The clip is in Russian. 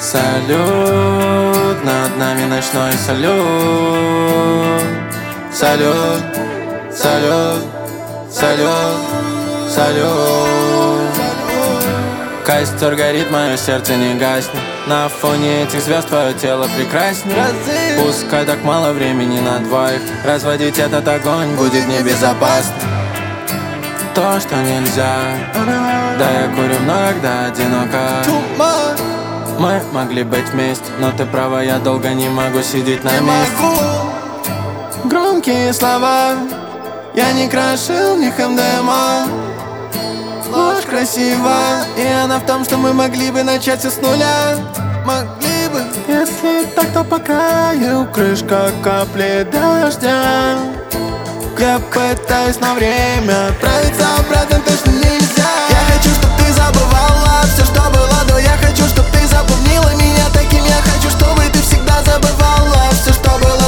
Салют, над нами ночной салют. Салют, салют, салют, салют. Костер горит, мое сердце не гаснет. На фоне этих звезд твое тело прекраснее. Пускай так мало времени на двоих, разводить этот огонь будет небезопасно. То, что нельзя, да я курю много, когда одиноко. Мы могли быть вместе, но ты права, я долго не могу сидеть на месте. Громкие слова, я не крошил в них МДМА. Ложь красива, и она в том, что мы могли бы начать все с нуля. Могли бы. Если так, то по краю крышка капли дождя. Я пытаюсь на время отправиться обратно, точно нельзя. Я хочу, чтоб ты забывала все, что было до. Я хочу, чтоб ты запомнила меня таким. Я хочу, чтобы ты всегда забывала все, что было